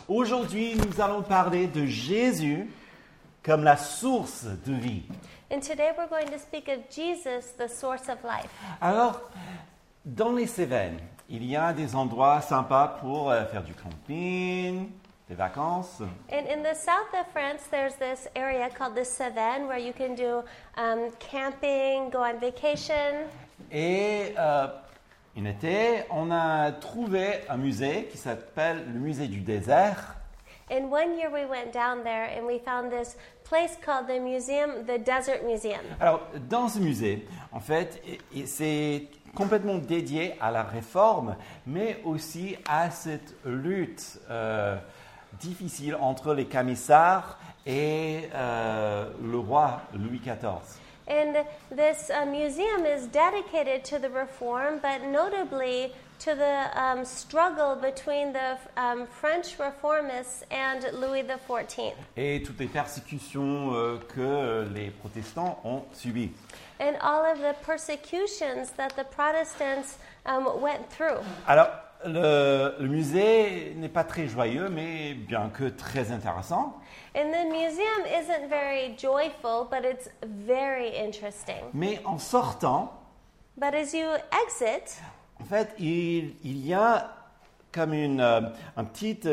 Aujourd'hui, nous allons parler de Jésus comme la source de vie. And today we're going to speak of Jesus, the source of life. Alors, dans les Cévennes, il y a des endroits sympas pour faire du camping, des vacances. And in the south of France, there's this area called the Cevennes where you can do camping, go on vacation. Et un été, on a trouvé un musée qui s'appelle le musée du désert. And one year we went down there and we found this place called the Desert Museum. Alors, dans ce musée, en fait, c'est complètement dédié à la réforme, mais aussi à cette lutte difficile entre les camisards et le roi Louis XIV. And this museum is dedicated to the reform, but notably to the struggle between the French reformists and Louis XIV. Et toutes les persécutions que les protestants ont subies. And all of the persecutions that the Protestants went through. Alors, le musée n'est pas très joyeux, mais bien que très intéressant. And the museum isn't very joyful, but it's very interesting. Mais en sortant, But as you exit, en fait, il y a comme une petite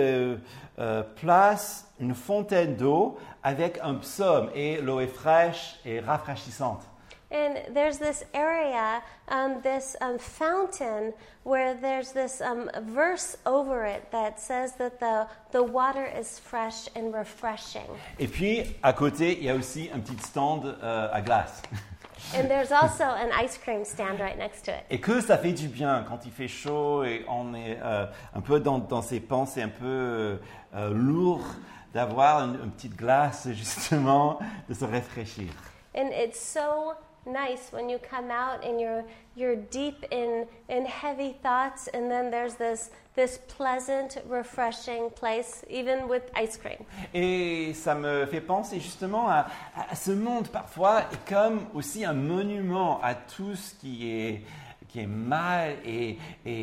place, une fontaine d'eau avec un psaume, et l'eau est fraîche et rafraîchissante. and there's this area, this fountain, where there's this verse over it that says that the water is fresh and refreshing. Et puis, à côté, il y a aussi un petit stand à glace. And there's also an ice cream stand right next to it. Et que ça fait du bien quand il fait chaud et on est un peu dans ses pensées un peu lourd, d'avoir une petite glace, justement, de se rafraîchir. And it's so nice when you come out and you're deep in heavy thoughts, and then there's this pleasant, refreshing place, even with ice cream. Et ça me fait penser justement à ce monde parfois est comme aussi un monument à tout ce qui est mal et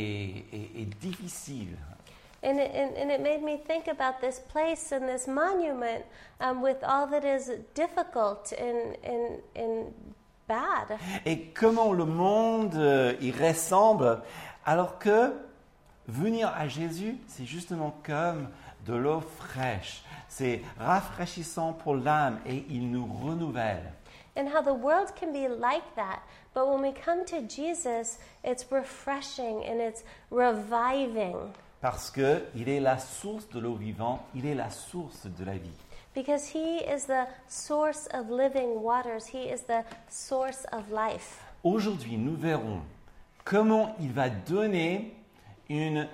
difficile. And it made me think about this place and this monument with all that is difficult and bad. Et comment le monde y ressemble, alors que venir à Jésus, c'est justement comme de l'eau fraîche. C'est rafraîchissant pour l'âme et il nous renouvelle. And how the world can be like that, but when we come to Jesus, it's refreshing and it's reviving. Parce qu'il est la source de l'eau vivante, il est la source de la vie. Because he is the source of living waters. He is the source of life. Aujourd'hui, nous verrons comment il va donner un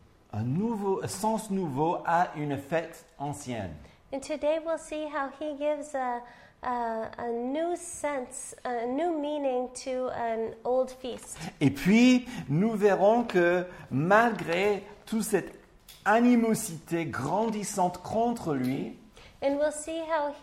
sens nouveau à une fête ancienne. And today we'll see how he gives a new sense, a new meaning to an old feast. Et puis, nous verrons que malgré toute cette animosité grandissante contre lui, And we'll see how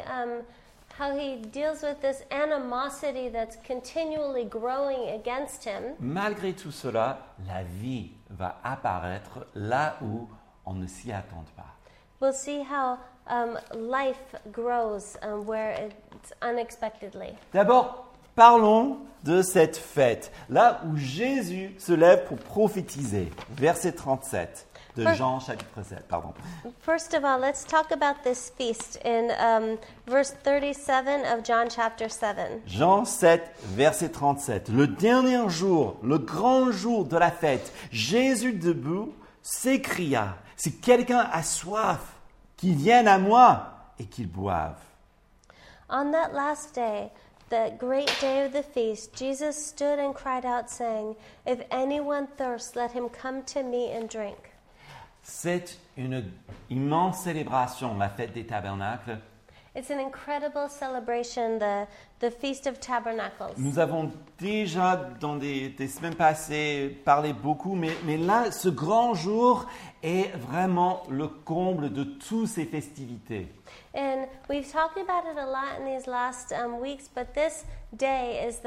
he deals with this animosity that's continually growing against him. malgré tout cela, la vie va apparaître là où on ne s'y attend pas. We'll see how life grows where it's unexpectedly. D'abord, parlons de cette fête, là où Jésus se lève pour prophétiser. Verset 37 de Jean chapitre 7. Pardon. First of all, let's talk about this feast in verse 37 of John chapter 7. Jean 7, verset 37. Le dernier jour, le grand jour de la fête, Jésus debout s'écria, « Si quelqu'un a soif, qu'il vienne à moi et qu'il boive. » On that last day, the great day of the feast, Jesus stood and cried out, saying, "If anyone thirsts, let him come to me and drink." C'est une immense célébration, la fête des tabernacles. It's an incredible celebration, the Feast of Tabernacles. Nous avons déjà, dans des semaines passées, parlé beaucoup, mais là, ce grand jour est vraiment le comble de toutes ces festivités. And we've talked about it a lot in these last weeks, but this day is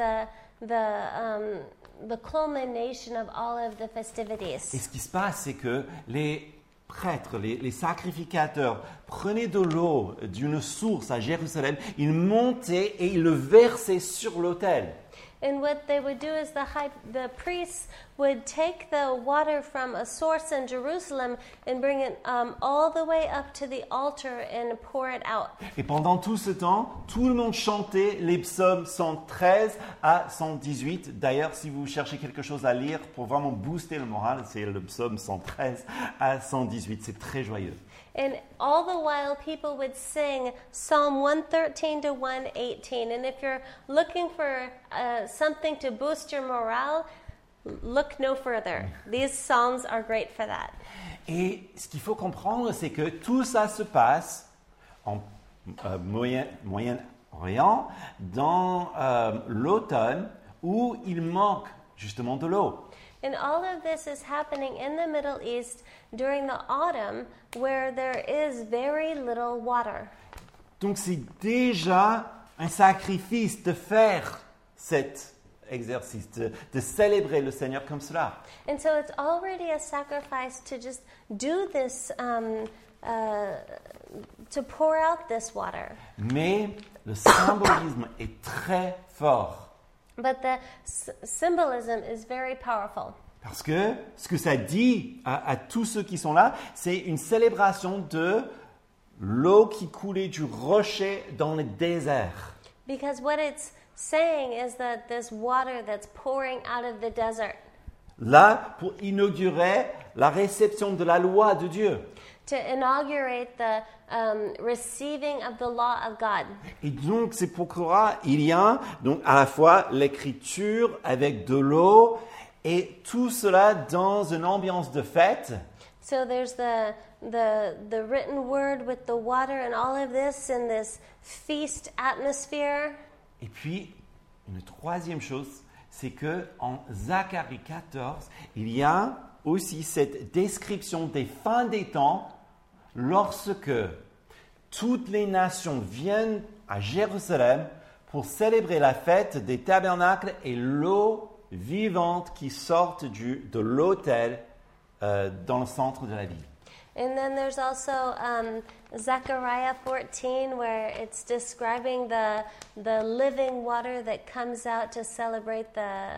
the culmination of all of the festivities. Et ce qui se passe, c'est que les prêtres, les sacrificateurs, prenaient de l'eau d'une source à Jérusalem, ils montaient et ils le versaient sur l'autel. And what they would do is the priests would take the water from a source in Jerusalem and bring it all the way up to the altar and pour it out. Et pendant tout ce temps, tout le monde chantait les psaumes 113 à 118. D'ailleurs, si vous cherchez quelque chose à lire pour vraiment booster le moral, c'est le psaume 113 à 118. C'est très joyeux. And all the while, people would sing Psalm 113 to 118. And if you're looking for something to boost your morale, look no further. These psalms are great for that. Et ce qu'il faut comprendre, c'est que tout ça se passe en Moyen-Orient, dans l'automne, où il manque justement de l'eau. And all of this is happening in the Middle East during the autumn where there is very little water. Donc c'est déjà un sacrifice de faire cet exercice, de célébrer le Seigneur comme cela. And so it's already a sacrifice to just do this, to pour out this water. Mais le symbolisme est très fort. But the symbolism is very powerful. Parce que ce que ça dit à tous ceux qui sont là, c'est une célébration de l'eau qui coulait du rocher dans le désert. Because what it's saying is that this water that's pouring out of the desert. Là, pour inaugurer la réception de la loi de Dieu. To inaugurate the receiving of the law of God. Et donc, c'est pourquoi il y a donc à la fois l'écriture avec de l'eau et tout cela dans une ambiance de fête. So there's the written word with the water and all of this in this feast atmosphere. Et puis, une troisième chose, c'est que en Zacharie 14, il y a aussi cette description des fins des temps lorsque toutes les nations viennent à Jérusalem pour célébrer la fête des tabernacles et l'eau vivante qui sort de l'autel dans le centre de la ville. And then there's also Zechariah 14 where it's describing the living water that comes out to celebrate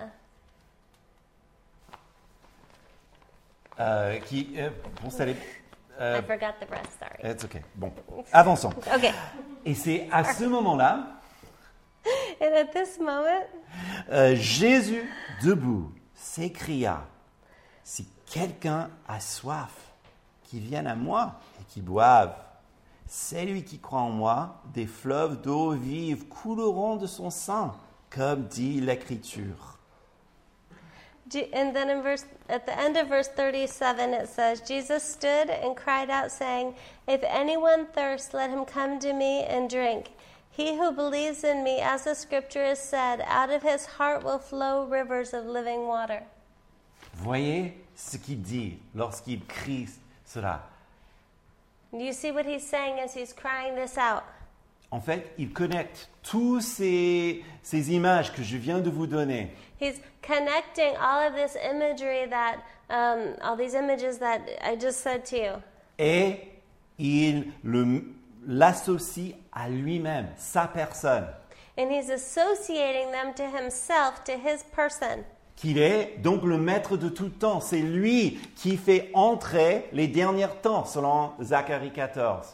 Pour célébrer. I forgot the rest, sorry. It's okay. Bon, avançons. Okay. Et c'est à ce moment-là, And at this moment, Jésus, debout, s'écria, « Si quelqu'un a soif, qu'il vienne à moi et qu'il boive. Celui qui croit en moi, des fleuves d'eau vive couleront de son sein, comme dit l'Écriture. » And then at the end of verse 37 it says, Jesus stood and cried out saying, "If anyone thirsts, let him come to me and drink. He who believes in me, as the scripture has said, out of his heart will flow rivers of living water." Voyez ce qu'il dit lorsqu'il crie cela. Do you see what he's saying as he's crying this out? En fait, il connecte tous ces images que je viens de vous donner. He's connecting all of this imagery that, all these images that I just said to you. Et il l'associe à lui-même, sa personne. And he's associating them to himself, to his person. Qu'il est donc le maître de tout temps. C'est lui qui fait entrer les derniers temps, selon Zacharie 14.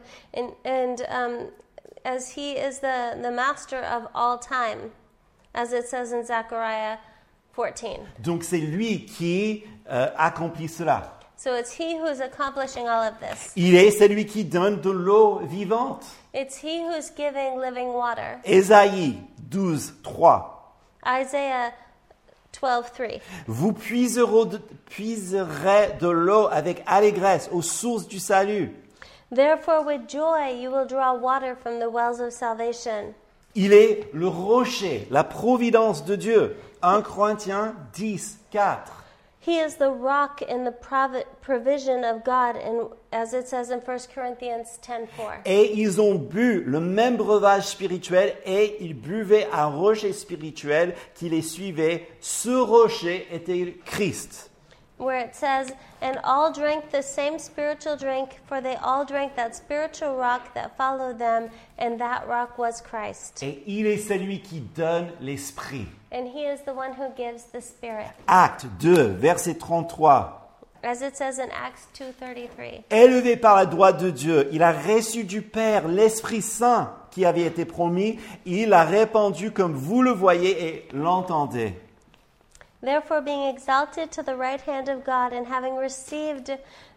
As he is the master of all time, as it says in Zechariah 14. Donc c'est lui qui accomplit cela. So it's he who's accomplishing all of this. Il est celui qui donne de l'eau vivante. It's he who's giving living water. Ésaïe 12:3. Isaiah 12:3. Vous puiserez de l'eau avec allégresse aux sources du salut. Therefore with joy you will draw water from the wells of salvation. Il est le rocher, la providence de Dieu. 1 Corinthiens 10:4. He is the rock and the provision of God, and as it says in 1 Corinthians 10:4. Et ils ont bu le même breuvage spirituel et ils buvaient un rocher spirituel qui les suivait. Ce rocher était Christ. where it says, "And all drank the same spiritual drink, for they all drank that spiritual rock that followed them, and that rock was Christ." Et il est celui qui donne l'Esprit. And he is the one who gives the Spirit. Acte 2, verset 33. As it says in Acts 2:33. Élevé par la droite de Dieu, il a reçu du Père l'Esprit Saint qui avait été promis. Il l'a répandu comme vous le voyez et l'entendez. Therefore, being exalted to the right hand of God, and having received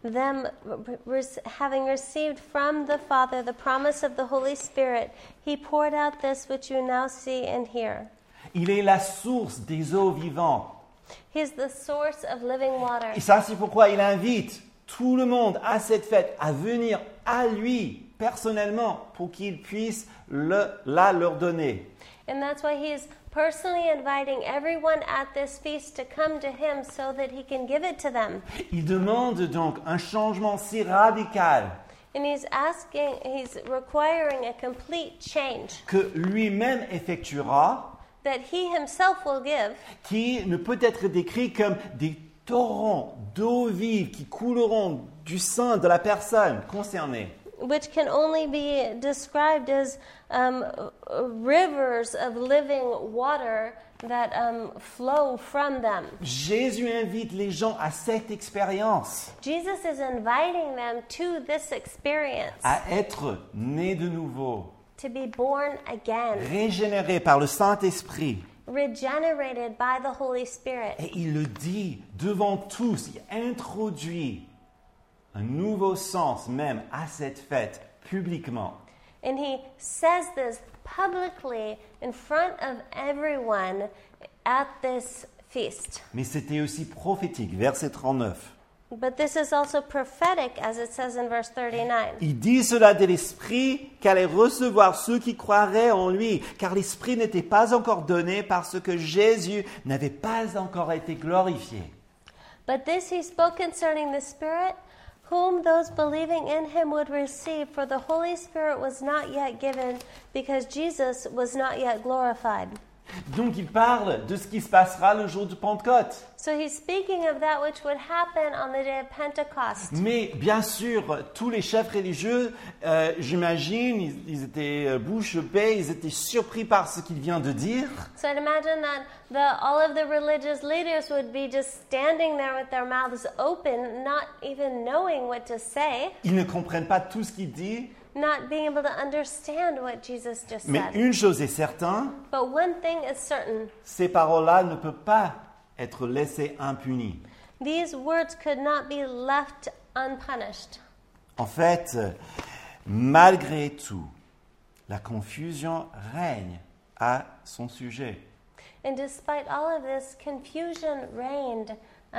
from the Father the promise of the Holy Spirit, he poured out this which you now see and hear. Il est la source des eaux vivantes. He is the source of living water. Et ça, c'est pourquoi il invite tout le monde à cette fête à venir à lui personnellement pour qu'il puisse leur donner. And that's why he is personally inviting everyone at this feast to come to him so that he can give it to them. Il demande donc un changement si radical And he's requiring a complete change que lui-même effectuera, that he himself will give, qui ne peut être décrit comme des torrents d'eau vive qui couleront du sein de la personne concernée. which can only be described as rivers of living water that flow from them. Jésus invite les gens à cette expérience, Jesus is inviting them to this experience, à être nés de nouveau, to be born again, régénérés par le Saint-Esprit. regenerated by the Holy Spirit. Et il le dit devant tous, il introduit un nouveau sens même à cette fête, publiquement. And he says this publicly in front of everyone at this feast. Mais c'était aussi prophétique, verset 39. But this is also prophetic, as it says in verse 39. Il dit cela de l'Esprit qu'allait recevoir ceux qui croiraient en lui, car l'Esprit n'était pas encore donné parce que Jésus n'avait pas encore été glorifié. But this he spoke concerning the Spirit, whom those believing in him would receive, for the Holy Spirit was not yet given, because Jesus was not yet glorified. Donc il parle de ce qui se passera le jour de Pentecôte. So he's speaking of that which would happen on the day of Pentecost. Mais bien sûr, tous les chefs religieux, j'imagine, ils étaient bouche bée, ils étaient surpris par ce qu'il vient de dire. So I'd imagine that all of the religious leaders would be just standing there with their mouths open, not even knowing what to say, Ils ne comprennent pas tout ce qu'il dit. not being able to understand what Jesus just Mais said. une chose est certaine, But one thing is certain. ces paroles-là ne peuvent pas être laissées impunies. These words could not be left unpunished. En fait, malgré tout, la confusion règne à son sujet. And despite all of this, confusion reigned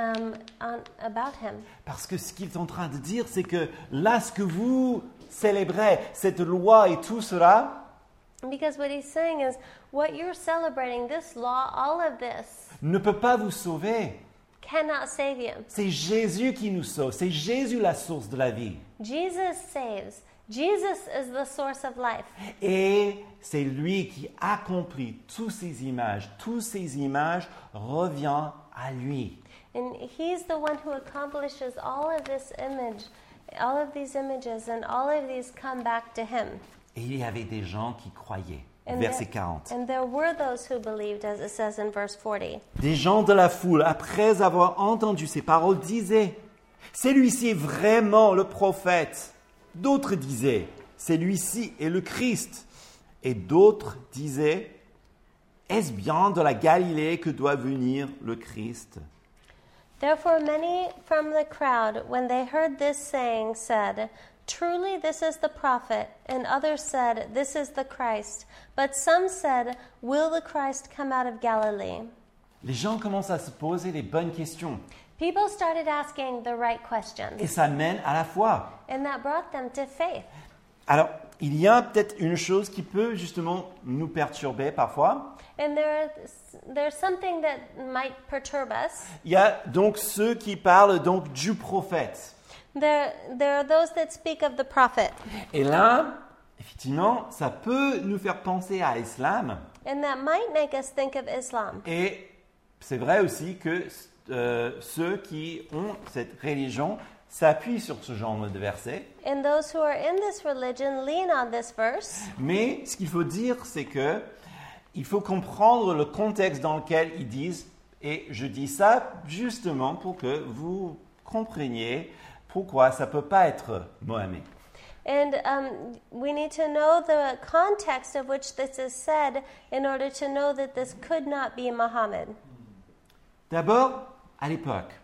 about him. Parce que ce qu'il est en train de dire, c'est que là, ce que vous célébrez, cette loi et tout cela, Because what he's saying is, what you're celebrating, this law, all of this, ne peut pas vous sauver. cannot save you. C'est Jésus qui nous sauve. C'est Jésus la source de la vie. Jesus saves. Jesus is the source of life. Et c'est lui qui accomplit toutes ces images. Toutes ces images reviennent à lui. And he's the one who accomplishes all of this image, all of these images, and all of these come back to him. Et il y avait des gens qui croyaient. And Verset 40. and there were those who believed, as it says in verse 40. Des gens de la foule, après avoir entendu ces paroles, disaient « Celui-ci est vraiment le prophète ». D'autres disaient « Celui-ci est le Christ ». Et d'autres disaient « Est-ce bien de la Galilée que doit venir le Christ ?» Therefore many from the crowd, when they heard this saying, said, "Truly this is the prophet." And others said, "This is the Christ." But some said, "Will the Christ come out of Galilee?" Les gens commencent à se poser les bonnes questions. People started asking the right questions, Et ça mène à la foi. and that brought them to faith. Alors, il y a peut-être une chose qui peut justement nous perturber parfois. And there's something that might perturb us. Il y a donc ceux qui parlent donc du prophète. There are those that speak of the prophet, Et là, effectivement, ça peut nous faire penser à l'islam. and that might make us think of Islam. Et c'est vrai aussi que ceux qui ont cette religion s'appuient sur ce genre de verset. And those who are in this religion lean on this verse. Mais ce qu'il faut dire, c'est que il faut comprendre le contexte dans lequel ils disent, et je dis ça justement pour que vous compreniez pourquoi ça ne peut pas être Mohamed. And we need to know the context of which this is said in order to know that this could not be Muhammad. D'abord, à l'époque,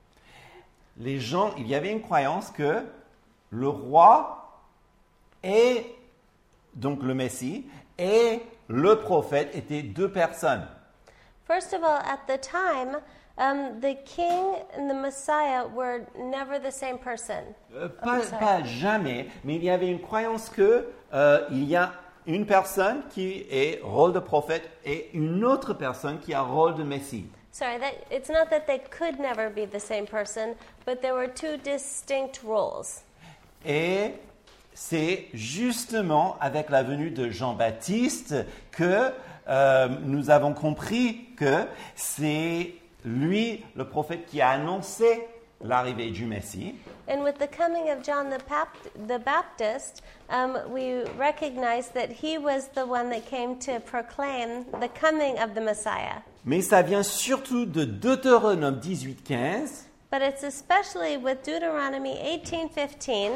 il y avait une croyance que le roi et donc le Messie et le prophète étaient deux personnes. First of all, at the time, the king and the Messiah were never the same person. Pas jamais, mais il y avait une croyance que il y a une personne qui est rôle de prophète et une autre personne qui a rôle de Messie. Sorry, it's not that they could never be the same person, but there were two distinct roles. Et c'est justement avec la venue de Jean-Baptiste que nous avons compris que c'est lui, le prophète, qui a annoncé l'arrivée du Messie. And with the coming of John the Baptist, we recognize that he was the one that came to proclaim the coming of the Messiah. Mais ça vient surtout de Deutéronome 18:15. But it's especially with Deuteronomy 18:15.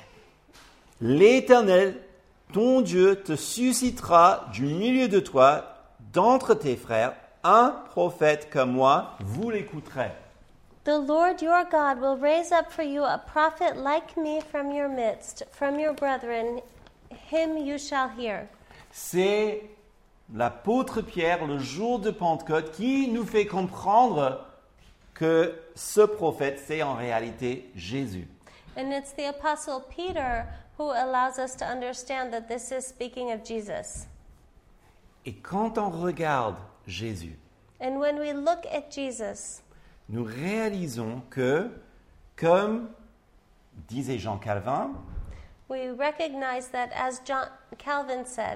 L'Éternel, ton Dieu, te suscitera du milieu de toi, d'entre tes frères, un prophète comme moi, vous l'écouterez. The Lord your God will raise up for you a prophet like me from your midst, from your brethren, him you shall hear. C'est l'apôtre Pierre, le jour de Pentecôte, qui nous fait comprendre que ce prophète, c'est en réalité Jésus. And it's the apostle Peter who allows us to understand that this is speaking of Jesus. Et quand on regarde Jésus, And when we look at Jesus, nous réalisons que, comme disait Jean Calvin, we recognize that as John Calvin said,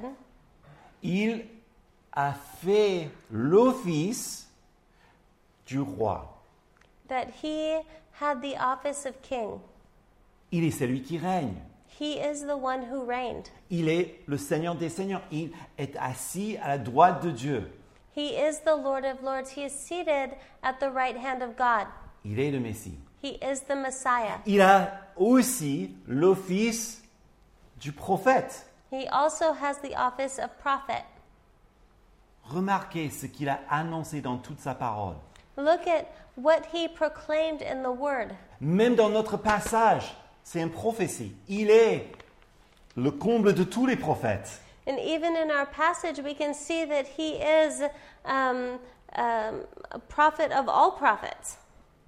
il a fait l'office du roi. that he had the office of king. Il est celui qui règne. He is the one who reigned. Il est le Seigneur des Seigneurs. Il est assis à la droite de Dieu. He is the Lord of Lords. He is seated at the right hand of God. Il est le Messie. He is the Messiah. Il a aussi l'office du prophète. He also has the office of prophet. Remarquez ce qu'il a annoncé dans toute sa parole. Look at what he proclaimed in the word. Même dans notre passage, c'est une prophétie. Il est le comble de tous les prophètes. And even in our passage, we can see that he is a prophet of all prophets.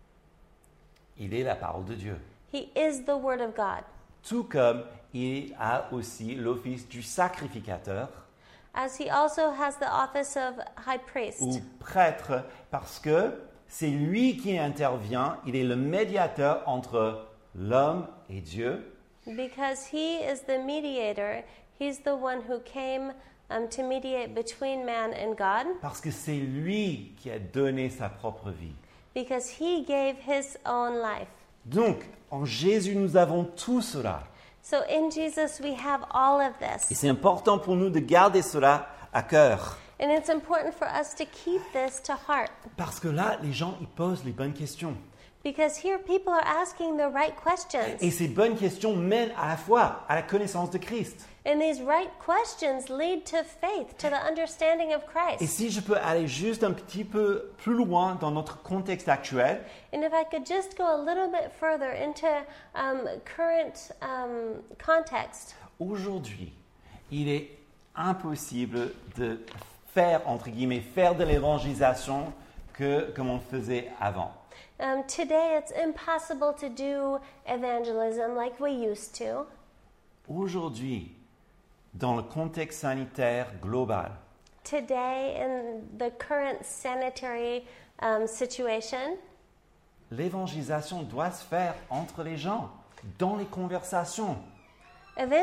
Il est la parole de Dieu. He is the word of God. Tout comme il a aussi l'office du sacrificateur As he also has the office of high priest. ou prêtre, parce que c'est lui qui intervient. Il est le médiateur entre l'homme et Dieu. Because he is the mediator, he's the one who came to mediate between man and God. Parce que c'est lui qui a donné sa propre vie. Because he gave his own life. Donc, en Jésus, nous avons tout cela. So in Jesus we have all of Et this. c'est important pour nous de garder cela à cœur. And it's important for us to keep this to heart. Parce que là, les gens, ils posent les bonnes questions. Because here people are asking the right questions. Et ces bonnes questions mènent à la fois à la connaissance de Christ. And these right questions lead to faith, to the understanding of Et Christ. si je peux aller juste un petit peu plus loin dans notre contexte actuel, And if I could just go a little bit further into current context, aujourd'hui, il est impossible de faire, entre guillemets, faire de l'évangélisation comme on faisait avant. today it's impossible to do evangelism like we used to. Aujourd'hui, dans le contexte sanitaire global, Today, in the current sanitary situation, l'évangélisation doit se faire entre les gens, dans les conversations.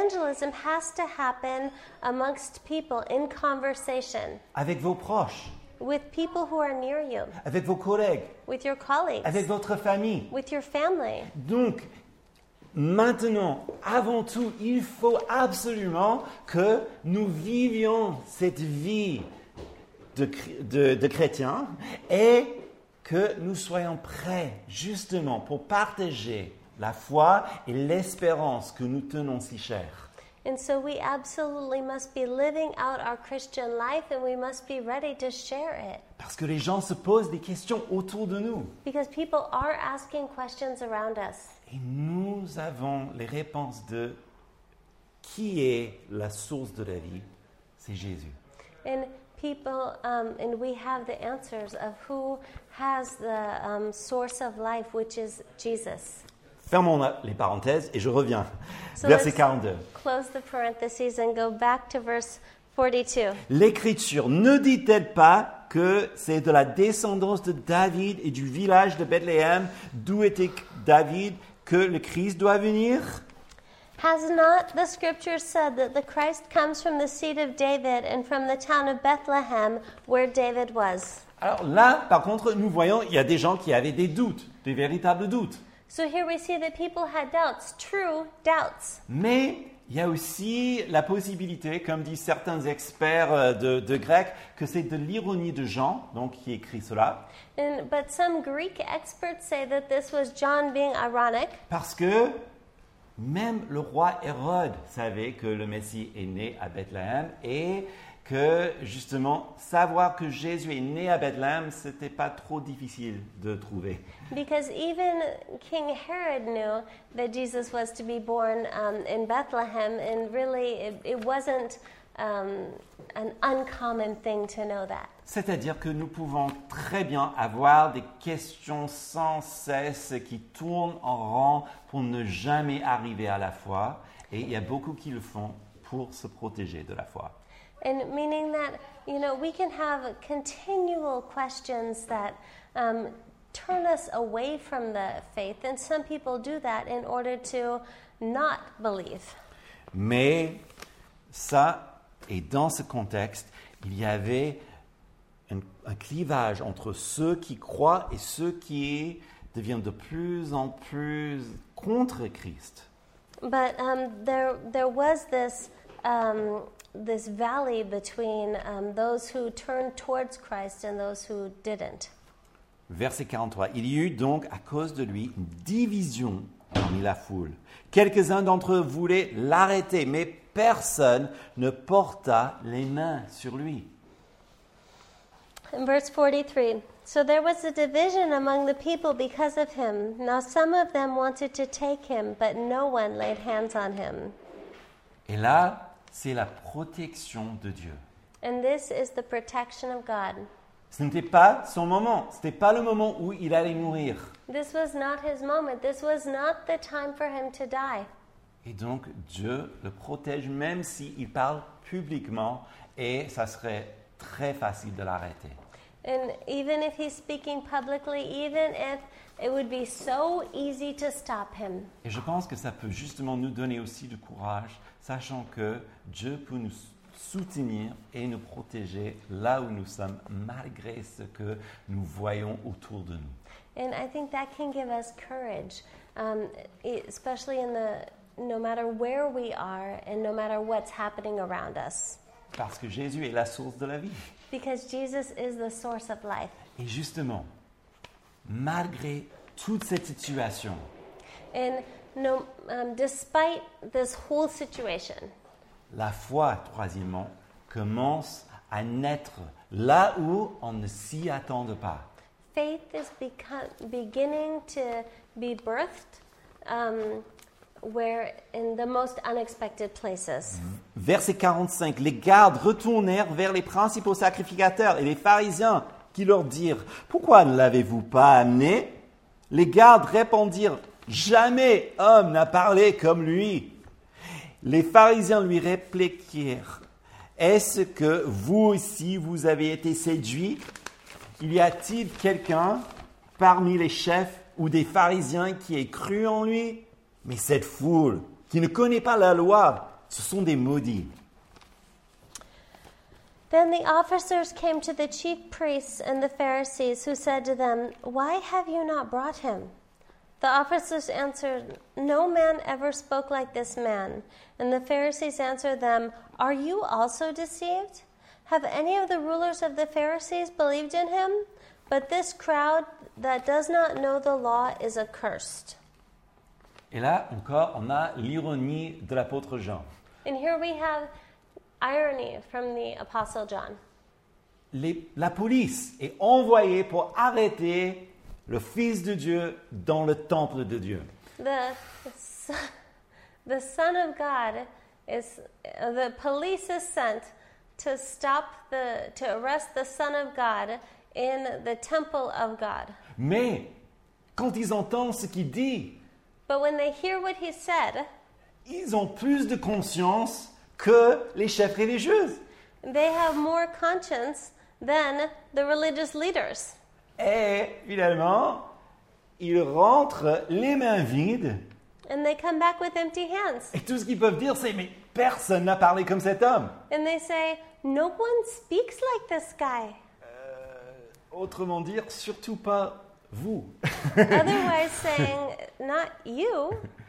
evangelism has to happen amongst people in conversation, Avec vos proches, with people who are near you, avec vos collègues, with your colleagues, avec votre famille. with your family. Donc, maintenant, avant tout, il faut absolument que nous vivions cette vie de chrétiens et que nous soyons prêts justement pour partager la foi et l'espérance que nous tenons si chère. And so we absolutely must be living out our Christian life, and we must be ready to share it. Parce que les gens se posent des questions autour de nous. Because people are asking questions around us. Et nous avons les réponses de qui est la source de la vie? C'est Jésus. And people, and we have the answers of who has the source of life, which is Jesus. Fermons les parenthèses et je reviens. So Verset let's 42. close the parentheses and go back to verse 42. L'Écriture ne dit-elle pas que c'est de la descendance de David et du village de Bethléem, d'où était David, que le Christ doit venir? Has not the scripture said that the Christ comes from the seed of David and from the town of Bethlehem where David was? Alors là, par contre, nous voyons, il y a des gens qui avaient des doutes, des véritables doutes. So here we see that people had doubts, true doubts. Mais il y a aussi la possibilité, comme disent certains experts de grec, que c'est de l'ironie de Jean, donc qui écrit cela, But some Greek experts say that this was John being ironic parce que même le roi Hérode savait que le Messie est né à Bethléem et que justement savoir que Jésus est né à Bethléem, c'était pas trop difficile de trouver. because even King Herod knew that Jesus was to be born in Bethlehem, and really it wasn't an uncommon thing to know that. C'est-à-dire que nous pouvons très bien avoir des questions sans cesse qui tournent en rond pour ne jamais arriver à la foi. Et il y a beaucoup qui le font pour se protéger de la foi. And meaning that, we can have continual questions that turn us away from the faith, and some people do that in order to not believe. Mais ça, et dans ce contexte, il y avait un clivage entre ceux qui croient et ceux qui deviennent de plus en plus contre Christ. But there was this valley between those who turned towards Christ and those who didn't. Verset 43. Il y eut donc à cause de lui une division parmi la foule. Quelques-uns d'entre eux voulaient l'arrêter, mais personne ne porta les mains sur lui. In verse 43, so there was a division among the people because of him. Now some of them wanted to take him, but no one laid hands on him. Et là, c'est la protection de Dieu. And this is the protection of God. Ce n'était pas son moment. Ce n'était pas le moment où il allait mourir. This was not his moment. This was not the time for him to die. Et donc, Dieu le protège même s'il parle publiquement et ça serait très facile de l'arrêter. And even if he's speaking publicly, even if it would be so easy to stop him. Et je pense que ça peut justement nous donner aussi du courage, sachant que Dieu peut nous soutenir et nous protéger là où nous sommes, malgré ce que nous voyons autour de nous. And I think that can give us courage, especially no matter where we are and no matter what's happening around us. Parce que Jésus est la source de la vie. Because Jesus is the source of life. Et justement, malgré toute cette situation, And despite this whole situation, la foi, troisièmement, commence à naître là où on ne s'y attend pas. faith is beginning to be birthed where in the most unexpected places. Verset 45, les gardes retournèrent vers les principaux sacrificateurs et les pharisiens qui leur dirent « Pourquoi ne l'avez-vous pas amené ?» Les gardes répondirent « Jamais homme n'a parlé comme lui. » Les pharisiens lui répliquèrent « Est-ce que vous aussi vous avez été séduits? Y a-t-il quelqu'un parmi les chefs ou des pharisiens qui ait cru en lui? Mais cette foule qui ne connaît pas la loi, ce sont des maudits. » Then the officers came to the chief priests and the Pharisees, who said to them, "Why have you not brought him?" The officers answered, "No man ever spoke like this man." And the Pharisees answered them, "Are you also deceived? Have any of the rulers of the Pharisees believed in him? But this crowd that does not know the law is accursed." Et là encore, on a l'ironie de l'apôtre Jean. And here we have irony from the Apostle John. La police est envoyée pour arrêter le Fils de Dieu dans le temple de Dieu. The Son of God is, the police is sent to arrest the Son of God in the temple of God. Mais quand ils entendent ce qu'il dit, But when they hear what he said, ils ont plus de conscience que les chefs religieux. they have more conscience than the religious leaders. Et finalement, ils rentrent les mains vides. And they come back with empty hands. Et tout ce qu'ils peuvent dire, c'est « Mais personne n'a parlé comme cet homme. And they say, "No one speaks like this guy." Autrement dire, surtout pas vous. Otherwise saying, "Not you."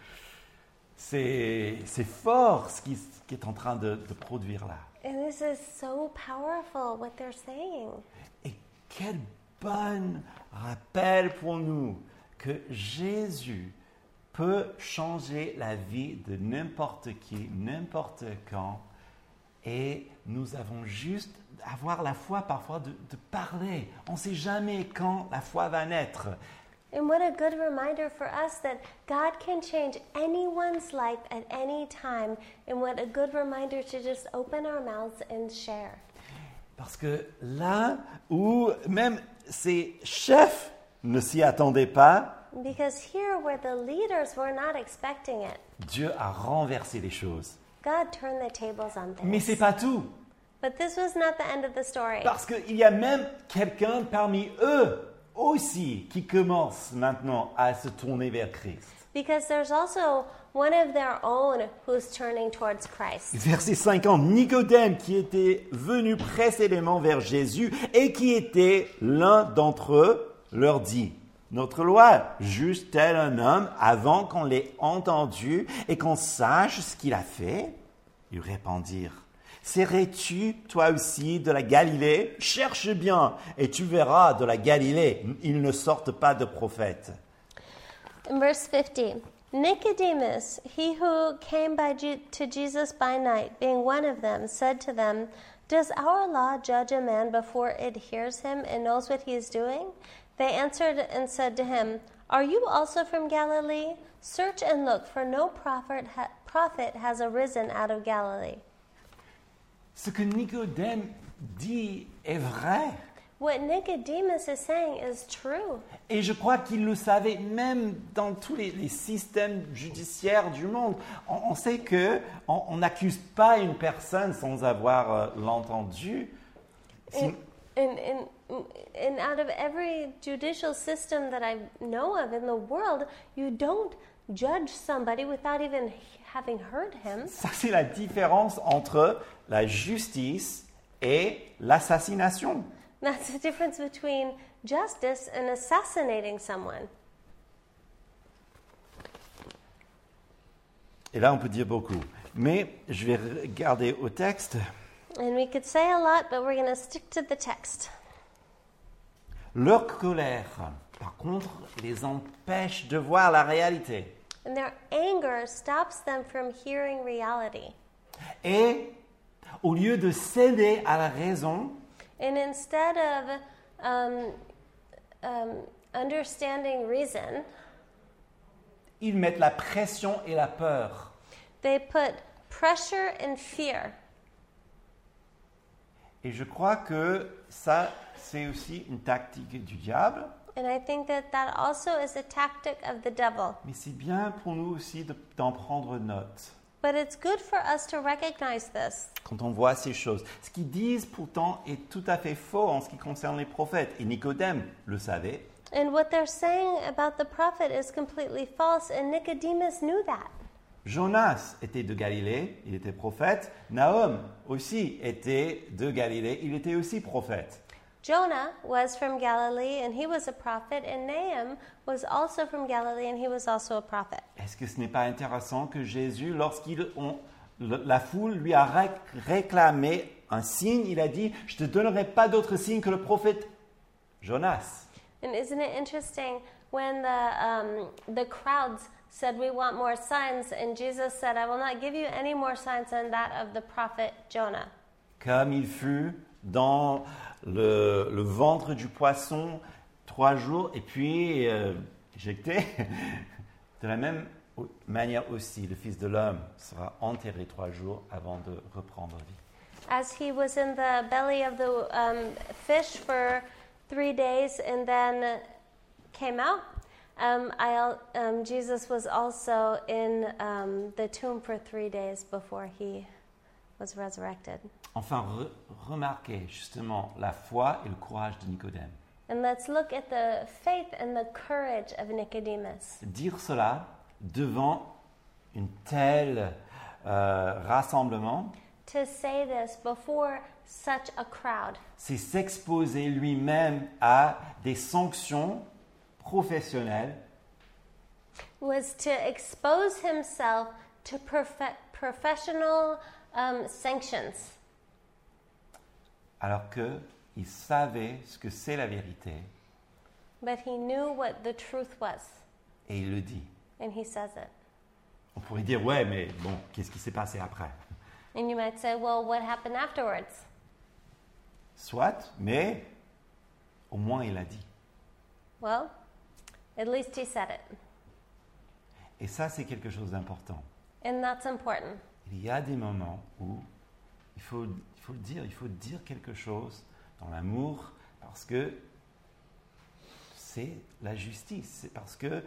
C'est fort ce qui est en train de produire là. And this is so powerful, what they're saying. Et quel bon rappel pour nous que Jésus peut changer la vie de n'importe qui, n'importe quand. Et nous avons juste avoir la foi parfois de parler. On ne sait jamais quand la foi va naître. And what a good reminder for us that God can change anyone's life at any time. And what a good reminder to just open our mouths and share. Parce que là où même ces chefs ne s'y attendaient pas, Because here where the leaders were not expecting it, Dieu a renversé les choses. God turned the tables on Mais things. c'est pas tout. But this was not the end of the story. Parce qu'il y a même quelqu'un parmi eux aussi qui commence maintenant à se tourner vers Christ. Because there's also one of their own who's turning towards Christ. Verset 50, Nicodème qui était venu précédemment vers Jésus et qui était l'un d'entre eux leur dit, notre loi juge tel un homme avant qu'on l'ait entendu et qu'on sache ce qu'il a fait? Ils répondirent, serais-tu toi aussi de la Galilée? Cherche bien et tu verras de la Galilée, ils ne sortent pas de prophètes. In verse 50, Nicodemus, he who came to Jesus by night, being one of them, said to them, "Does our law judge a man before it hears him and knows what he is doing?" They answered and said to him, "Are you also from Galilee? Search and look, for no prophet has arisen out of Galilee." Ce que Nicodème dit est vrai. What Nicodemus is saying is true. Et je crois qu'il le savait même dans tous les systèmes judiciaires du monde. On sait qu'on n'accuse pas une personne sans avoir l'entendu. And out of every judicial system that I know of in the world, you don't judge somebody without even having heard him. Ça, c'est la différence entre la justice et l'assassination. That's the difference between justice and assassinating someone. Et là, on peut dire beaucoup. Mais je vais regarder au texte. And we could say a lot, but we're going to stick to the text. Leur colère, par contre, les empêche de voir la réalité. And their anger stops them from hearing reality. Et au lieu de céder à la raison, And instead of understanding reason, ils mettent la pression et la peur. they put pressure and fear. Et je crois que ça, c'est aussi une tactique du diable. And I think that also is a tactic of the devil. Mais c'est bien pour nous aussi d'en prendre note. But it's good for us to recognize this. Quand on voit ces choses. Ce qu'ils disent pourtant est tout à fait faux en ce qui concerne les prophètes. Et Nicodème le savait. And what they're saying about the prophet is completely false, and Nicodemus knew that. Jonas était de Galilée, il était prophète. Nahum aussi était de Galilée, il était aussi prophète. Jonah was from Galilee, and he was a prophet, and Nahum was also from Galilee, and he was also a prophet. Est-ce que ce n'est pas intéressant que Jésus, la foule lui a réclamé un signe, il a dit « Je ne te donnerai pas d'autre signe que le prophète Jonas ». And isn't it interesting when the crowds said, "We want more signs," and Jesus said, "I will not give you any more signs than that of the prophet Jonah." Comme il fut dans le ventre du poisson 3 jours et puis éjecté, de la même manière aussi, le Fils de l'homme sera enterré 3 jours avant de reprendre vie. As he was in the belly of the fish for 3 days and then came out, Jesus was also in the tomb for 3 days before he was resurrected. Enfin, remarquez justement la foi et le courage de Nicodème. And let's look at the faith and the courage of Nicodemus. Dire cela devant une telle rassemblement, To say this before such a crowd c'est s'exposer lui-même à des sanctions professionnelles was to expose himself to professional sanctions, alors qu'il savait ce que c'est la vérité but he knew what the truth was, et il le dit. and he says it. On pourrait dire, ouais, mais bon, qu'est-ce qui s'est passé après? And you might say, well, what happened afterwards? Soit, mais au moins il a dit. Well, at least he said it. Et ça, c'est quelque chose d'important. And that's important. Il y a des moments où il faut le dire, il faut dire quelque chose dans l'amour parce que c'est la justice, c'est parce que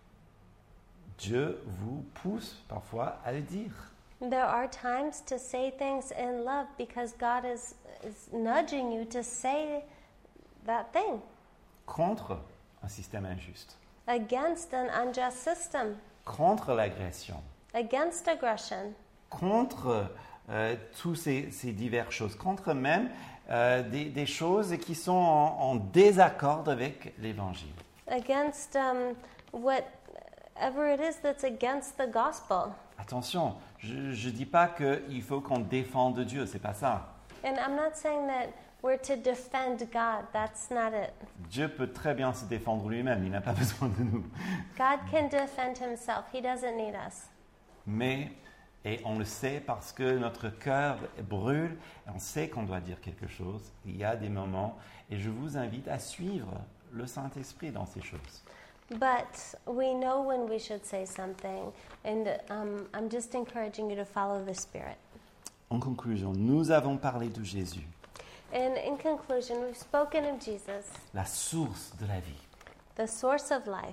Dieu vous pousse parfois à le dire. There are times to say things in love because God is nudging you to say that thing Contre un système injuste, against an unjust system, contre l'agression, against aggression, contre tous ces diverses choses, contre même des choses qui sont en désaccord avec l'Évangile. against whatever it is that's against the gospel. Attention, je ne dis pas qu'il faut qu'on défende Dieu, c'est pas ça. And I'm not saying that we're to defend God. That's not it. Dieu peut très bien se défendre lui-même, il n'a pas besoin de nous. God can defend himself. He doesn't need us. Mais, et on le sait parce que notre cœur brûle, et on sait qu'on doit dire quelque chose, il y a des moments, et je vous invite à suivre le Saint-Esprit dans ces choses. But we know when we should say something, and I'm just encouraging you to follow the Spirit. En conclusion, nous avons parlé de Jésus, And in conclusion, we've spoken of Jesus, la source de la vie. the source of life.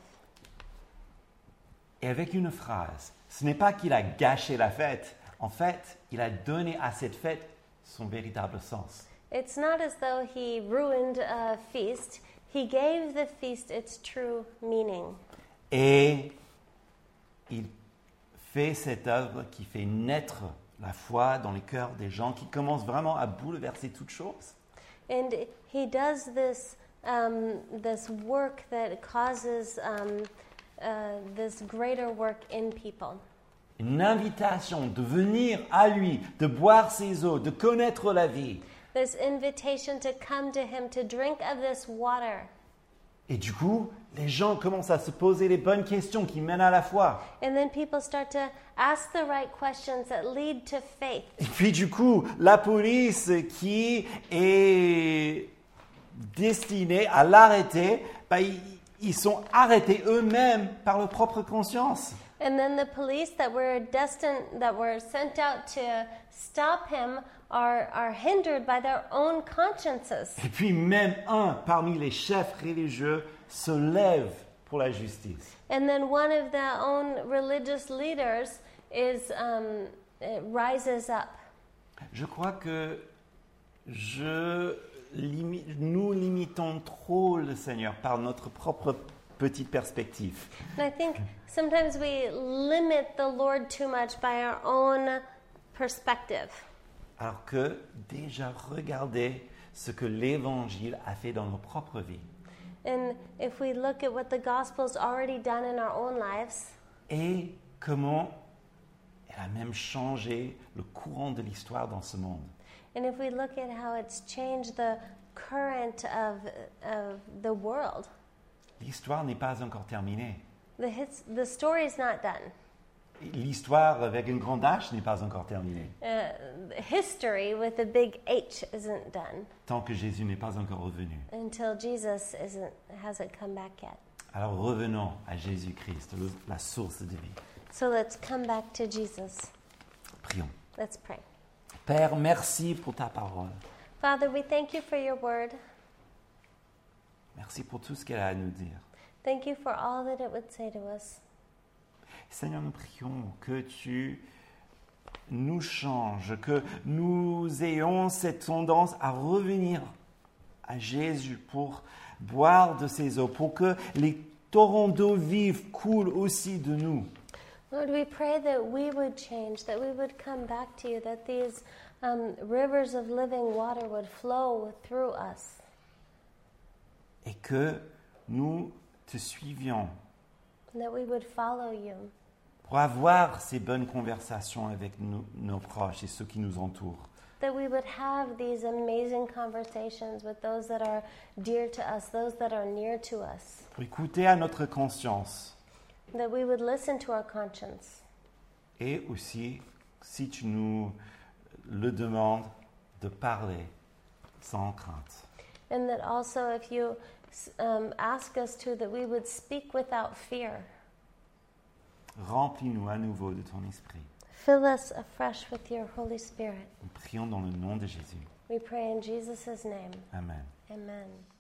Et avec une phrase, ce n'est pas qu'il a gâché la fête, en fait, il a donné à cette fête son véritable sens. It's not as though he ruined a feast. He gave the feast its true meaning. Et il fait cette œuvre qui fait naître la foi dans les cœurs des gens, qui commence vraiment à bouleverser toutes choses. And he does this work that causes this greater work in people. Une invitation de venir à lui, de boire ses eaux, de connaître la vie. This invitation to come to him, to drink of this water. Et du coup, les gens commencent à se poser les bonnes questions qui mènent à la foi. And then people start to ask the right questions that lead to faith. Et puis du coup, la police qui est destinée à l'arrêter, ils sont arrêtés eux-mêmes par leur propre conscience. And then the police that were sent out to stop him are hindered by their own consciences. Et puis même un parmi les chefs religieux se lève pour la justice. And then one of their own religious leaders rises up. Je crois que nous limitons trop le Seigneur par notre propre petite perspective. And I think sometimes we limit the Lord too much by our own perspective. Alors que déjà regardez ce que l'Évangile a fait dans nos propres vies. And if we look at what the gospel's already done in our own lives, Et comment elle a même changé le courant de l'histoire dans ce monde. and if we look at how it's changed the current of the world, L'histoire n'est pas encore terminée. the story's not done. L'histoire avec un grand H n'est pas encore terminée. History with a big H isn't done Tant que Jésus n'est pas encore revenu. until Jesus hasn't come back yet. Alors revenons à Jésus-Christ, la source de vie. So let's come back to Jesus. Prions. Let's pray. Père, merci pour ta parole. Father, we thank you for your word. Merci pour tout ce qu'elle a à nous dire. Thank you for all that it would say to us. Seigneur, nous prions que tu nous changes, que nous ayons cette tendance à revenir à Jésus pour boire de ses eaux, pour que les torrents d'eau vive coulent aussi de nous. Lord, we pray that we would change, that we would come back to you, that these rivers of living water would flow through us, Et que nous te suivions and that we would follow you, pour avoir ces bonnes conversations avec nos proches et ceux qui nous entourent. that we would have these amazing conversations with those that are dear to us, those that are near to us, Pour écouter à notre conscience that we would listen to our conscience, et aussi, si tu nous le demandes, de parler sans crainte. and that also if you ask us to, that we would speak without fear. Remplis-nous à nouveau de ton esprit. Fill us afresh with your Holy Spirit. Nous prions dans le nom de Jésus. We pray in Jesus' name. Amen. Amen.